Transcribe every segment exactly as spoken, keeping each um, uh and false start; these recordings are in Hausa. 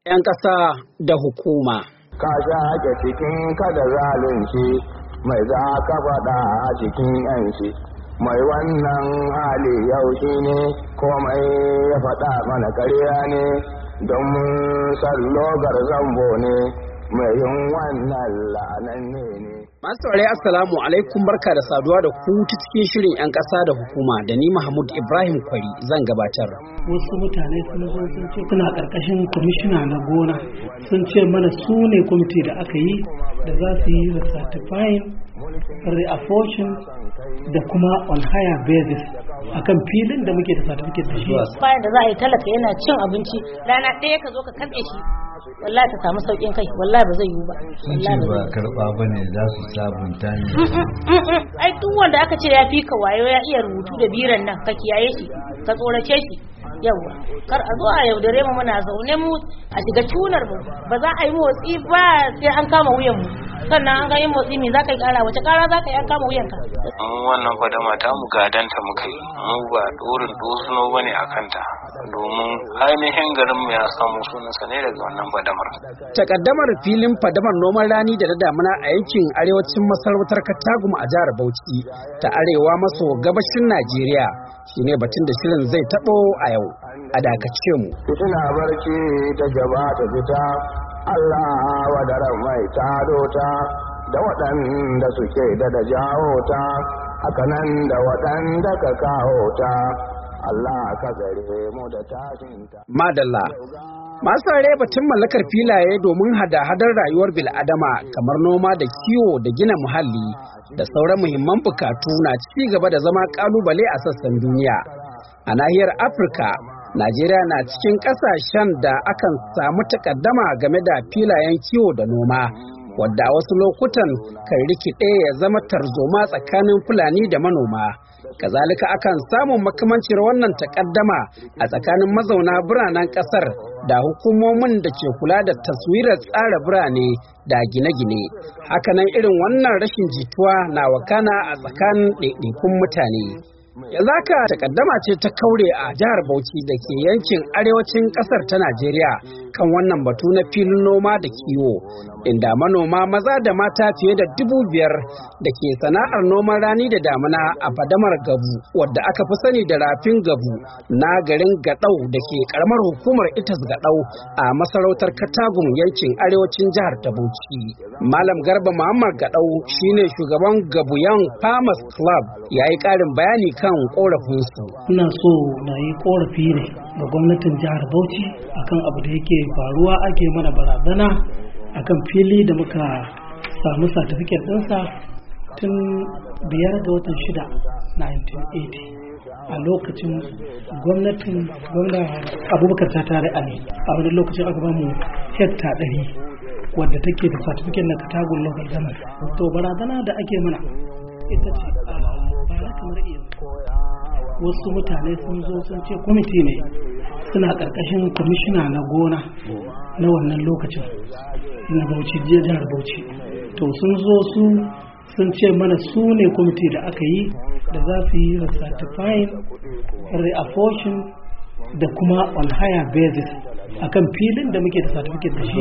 'yan ƙasa da hukuma. Ka shaƙe cikin kada zalunci mai za ka faɗa a cikin 'yanci. Mai wannan hali yau shi ne komai ya faɗa mana karya ne don sallogar zambo ne mai yin wannan la'anan ne. Masu saurari assalamu alaikum, barka da saduwa da ku ta cikin shirin 'yan ƙasa da hukuma da ni Mahmud Ibrahim Kwari zan gabatar. Wasu mutane sun zo sun ce suna ƙarƙashin kwamishina na gona, sun ce mana su ne kwamiti da aka yi da za su yi certifying, reapportion da kuma on higher basis akan filin da muke da certificate da shi. Bayan da za a yi talaka yana cin abinci rana ɗaya ka zo ka katse shi, wallahi ka samu saukin kai, wallahi ba zai yiwu ba. Sun ce ba karɓa ba ne za su sabunta ne. Ai duk wanda aka ce ya fi ka wayo ya iya rubutu da biran nan ka kiyaye shi, ka tsorace shi. Yawwa kar a zo a yaudare mu muna zaune mu a shiga tunar mu, ba za a yi motsi ba sai an kama wuyan mu, sannan an ga yin motsi me za ka yi kara, wace kara za ka yi an kama wuyan ka. Mun wannan fadama ta mu gadanta muka yi, mu ba dorin dosuno bane a kanta, domin ainihin garin mu ya samu sunansa ne daga wannan fadamar. Takaddamar filin fadamar noman rani da na damuna a yankin arewacin masarautar Katagum a jihar Bauchi ta arewa maso gabashin Najeriya shine batun da shirin zai tabo a yau. A dakace mu. Fitina barci ta gaba ta fita, Allah wadaran mai tado ta da waɗanda suke da da jawo ta, hakanan da waɗanda ka kawo ta, Allah ka gare mu da tashinta. Madalla. Masu rare batun mallakar filaye domin hada-hadar rayuwar bil'adama kamar noma da kiwo da gina muhalli da sauran muhimman bukatu na ci gaba da zama kalubale a sassan duniya. A nahiyar Afirka, Najeriya na cikin ƙasashen da akan samu takaddama game da filayen kiwo da noma, wadda a wasu lokutan kan rikide ya zama tarzoma tsakanin Fulani da manoma. Kazalika akan samun makamancin wannan takaddama a tsakanin mazauna biranen ƙasar da hukumomin da ke kula da taswirar tsara birane da gine-gine. Hakanan irin wannan rashin jituwa na wakana a tsakanin ɗaiɗaikun mutane. Yanzu haka takaddama ce ta kaure a jihar Bauchi da ke yankin arewacin ƙasar ta Najeriya kan wannan batu na filin noma da kiwo, inda manoma maza da mata fiye da dubu biyar da ke sana'ar noman rani da damuna a fadamar Gabu, wadda aka fi sani da rafin Gabu na garin Gadau da ke karamar hukumar Itas Gadau a masarautar Katagum yankin arewacin jihar ta Bauchi. Malam Garba Muhammad Gadau shine shugaban Gabu Young Farmers Club, ya yi ƙarin bayani kan korafinsu. Ina so na yi korafi ne ga gwamnatin jihar Bauchi akan abu da yake faruwa, ake mana barazana akan fili da muka samu certificate ɗinsa tun biyar ga watan shida nineteen eighty a lokacin gwamnatin gwamna Abubakar ta tare ali. A wani lokacin aka bamu hekta ɗari wadda take da certificate na Katagum local government. To barazana da ake mana ita ce a bara kamar iya wasu mutane sun zo sun ce kwamiti ne suna ƙarƙashin kwamishina na gona na wannan lokacin na Bauchi, jihar Bauchi. To sun zo su sun ce mana su ne kwamiti da aka yi da za su yi certifying, reapportion da kuma on higher basis akan filin da muke da certificate da shi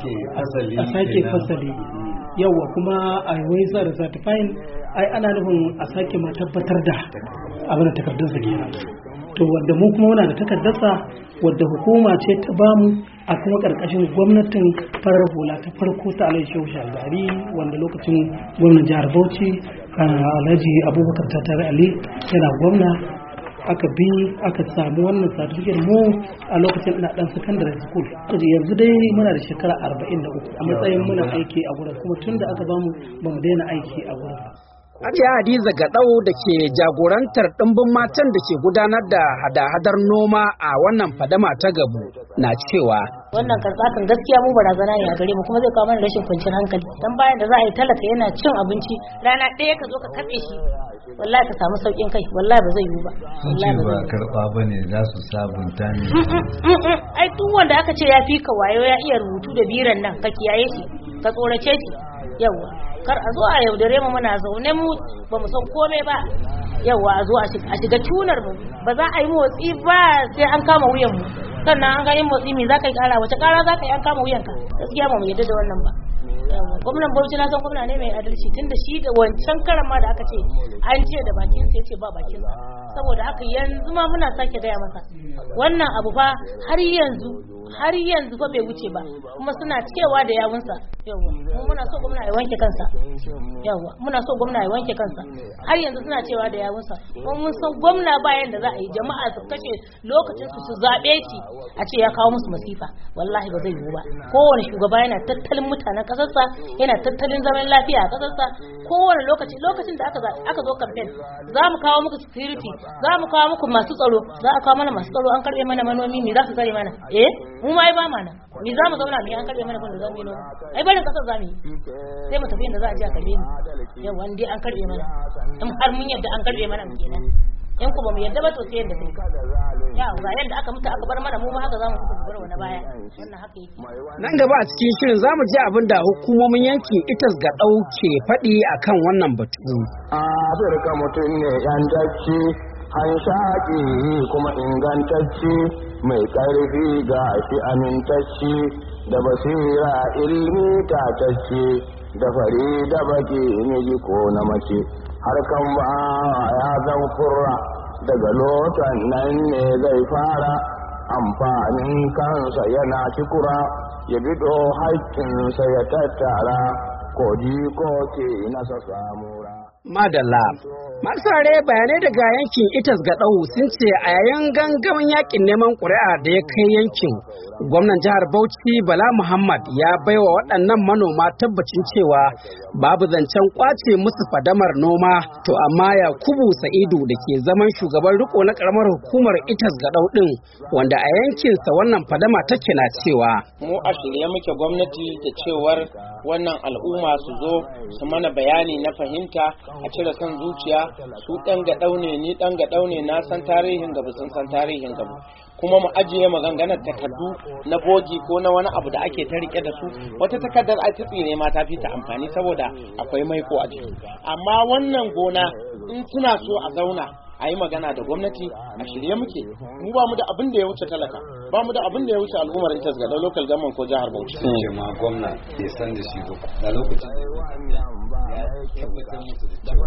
a sake fasali. Yawwa kuma a yi da certifying ai ana nufin a sake ma tabbatar da abin da takardunsa kenan. To wadda mu kuma muna da takardarsa wadda hukuma ce ta bamu a kuma karkashin gwamnatin farar hula ta farko ta Alhaji Shehu Shagari, wanda lokacin gwamnan jihar Bauchi Alhaji Abubakar Tattare Ali yana gwamna, aka bi aka samu wannan certificate mu a lokacin ina dan secondary school. Yanzu dai muna da shekara arba'in da uku a matsayin muna aiki a gurin, kuma tunda aka bamu ba mu daina aiki a gurin ba. Hajiya Hadiza Gadau da ke jagorantar ɗimbin matan da ke gudanar da hada-hadar noma a wannan fadama ta Gabu na cewa wannan karɓakan gaskiya mu barazana ne a gare mu, kuma zai kawo mana rashin kwanciyar hankali. Dan bayan da za a yi talaka yana cin abinci rana ɗaya ka zo ka katse shi, wallahi ka samu saukin kai, wallahi ba zai yiwu ba. Sun ce ba karɓa ba ne za su sabunta ne. Ai duk wanda aka ce ya fi ka wayo ya iya rubutu da biran nan ka kiyaye shi, ka tsorace shi. Yawwa kar a zo a yaudare mu muna zaune mu ba mu san komai ba, yawa a zo a shiga tunar mu, ba za a yi motsi ba sai an kama wuyan mu, sannan an ga yin motsi me za ka yi kara wace kara za ka yi an kama wuyanka gaskiya ba mu yadda da wannan ba. Gwamnan Bauchi na san gwamna ne mai adalci tunda shi da wancan karan ma da aka ce an ce da bakin sa yace ba bakin sa, saboda haka yanzu ma muna sake gaya masa wannan abu fa har yanzu har yanzu fa bai wuce ba kuma suna cewa da yawunsa. Yawa mu muna so gwamna ya wanke kansa, yawa muna so gwamna ya wanke kansa har yanzu suna cewa da yawunsa kuma mun san gwamna bayan da za a yi jama'a su kashe lokacin su su zabe shi a ce ya kawo musu masifa, wallahi ba zai yiwu ba. Kowane shugaba yana tattalin mutanen kasarsa, yana tattalin zaman lafiya a kasarsa. Kowane lokaci lokacin da aka aka zo campaign za mu kawo muku security, za mu kawo muku masu tsaro, za a kawo mana masu tsaro, an karbe mana manomi, me za su kare mana? Eh mu ma ai ba mana me za mu zauna me an karbe mana kun da zamu yi noma, ai barin kasar zamu yi sai mu tafi inda za a je a karbe mu. Yau wanda an karbe mana in har mun yadda an karbe mana mu kenan, in ku ba mu yadda ba to sai yadda kai ya ga yadda aka mutu aka bar mana mu ma haka zamu mutu bar wani baya. Wannan haka yake. Nan gaba a cikin shirin zamu ji abin da hukumomin yankin Itas ga dauke faɗi akan wannan batu. A Afirka mutum ne yantacce, hanshaki kuma ingantacce, mai ƙarfi ga shi amintacce, da basira ilmi tatacce, da fari da baki miji ko na mace. Harkan ba ya zan kurra daga lotan nan ne zai fara amfanin kansa yana cikura, ya bido haƙƙinsa ya tattara, ko ji ko ke nasa samura. Madalla. Masu bayanai daga yankin Itas ga ɗau sun ce a yayin gangamin yakin neman ƙuri'a da ya kai yankin, gwamnan jihar Bauchi Bala Muhammad ya baiwa waɗannan manoma tabbacin cewa babu zancen kwace musu fadamar noma. To amma Yakubu Sa'idu da ke zaman shugaban riko na ƙaramar hukumar Itas ga ɗau ɗin, wanda a yankinsa wannan fadama take na cewa mu a shirye muke gwamnati da cewar wannan al'umma su zo su mana bayani na fahimta, a cire son zuciya. Su ɗan gaɗau ne, ni ɗan gaɗau ne, na san tarihin gaba, sun san tarihin gaba, kuma mu ajiye maganganar takardu na bogi ko na wani abu da ake ta rike da su. Wata takardar a tsire ma ta fi ta amfani saboda akwai maiko a jiki, amma wannan gona in suna so a zauna a yi magana da gwamnati a shirye muke. Mu ba mu da abin da ya wuce talaka, ba mu da abin da ya wuce al'ummar Itas ga local government ko jihar Bauchi. Sun ce ma gwamna ke san da shi ba da lokacin ya tabbatar musu da cewa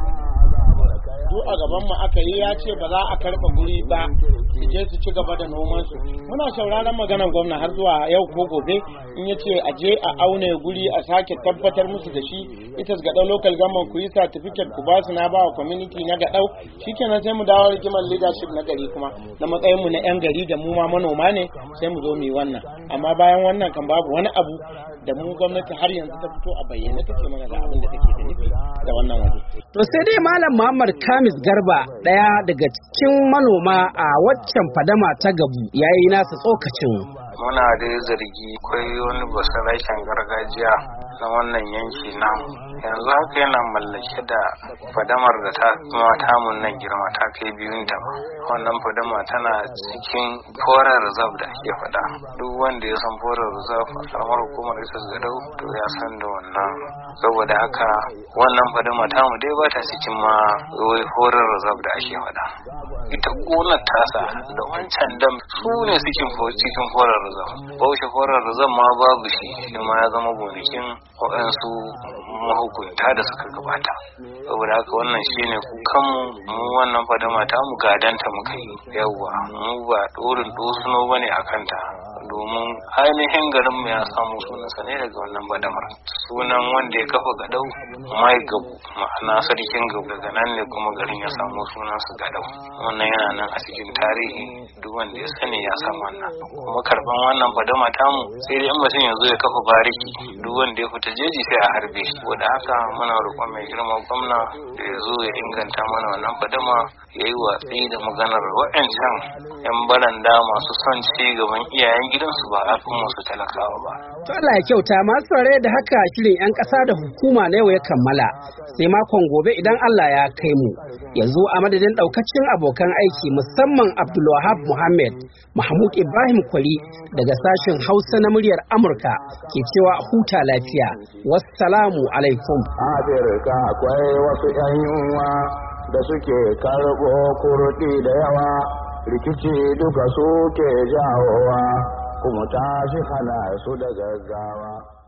duk a gaban mu aka yi, ya ce ba za a karɓa guri ba su je su ci gaba da noman su. Muna sauraron maganar gwamna har zuwa yau ko gobe, in ya ce a je a aune guri a sake tabbatar musu da shi. Itas ga local government ku yi certificate ku ba su, na ba wa community na gaɗau, shikenan sai mu dawo rigimar leadership na gari kuma na matsayin mu na yan gari da mu ma manoma ne, sai mu zo mu yi wannan. Amma bayan wannan kan babu wani abu da mu gwamnati har yanzu ta fito a bayyane take mana da abin da take da nufi da wannan waje. To sai dai Malam Muhammad Kamis Garba, ɗaya daga cikin manoma a waccan fadama ta Gabu, yayi nasa tsokacin. Muna da zargi akwai wani basarashen gargajiya na wannan yanki namu, yanzu haka yana mallake da fadamar da ta mata mun nan girma ta kai biyun da wannan fadama tana cikin foreign reserve da ake fada. Duk wanda ya san foreign reserve a karamar hukumar Itas ga ɗau to ya san da wannan, saboda haka wannan fadama ta mu dai ba ta cikin ma wai foreign reserve da ake fada. Ita gonar tasa da wancan dam su ne cikin cikin foreign reserve. Baushe foreign reserve ma babu shi, shi ma ya zama gonakin waɗansu mahukunta da suka gabata. Saboda haka wannan shine kukanmu, mu wannan fadama ta mu gadanta muka yi, yawwa mu ba ɗorin ɗosuno bane a kanta, domin ainihin garin mu ya samu sunansa ne daga wannan fadamar. Sunan wanda ya kafa Gadau Mai Gabu, ma'ana sarkin Gabu, daga nan ne kuma garin ya samu sunansa Gadau. Wannan yana nan a cikin tarihi, duk wanda ya sani ya san wannan. Kuma karban wannan fadama tamu sai dai in mutum ya zo ya kafa bariki, duk wanda ya fita jeji sai a harbe shi. Saboda haka muna roƙon mai girma gwamna da ya zo ya inganta mana wannan fadama, ya yi watsi da maganar waɗancan 'yan baranda masu son ci gaban iyayen gidansu ba a kuma su talakawa ba. To Allah ya kyauta. Masu saurare da haka shirin 'yan ƙasa da hukuma na yau ya kammala, sai makon gobe idan Allah ya kai mu. Yanzu a madadin ɗaukacin abokan aiki musamman Abdulwahab Muhammad, Mahmud Ibrahim Kwari daga sashen Hausa na muryar Amurka ke cewa huta lafiya. Wassalamu alaikum. Afirka akwai wasu 'yan yunwa da suke karɓo kurɗi da yawa, rikici duka suke jawowa kuma tashi hana su da gaggawa.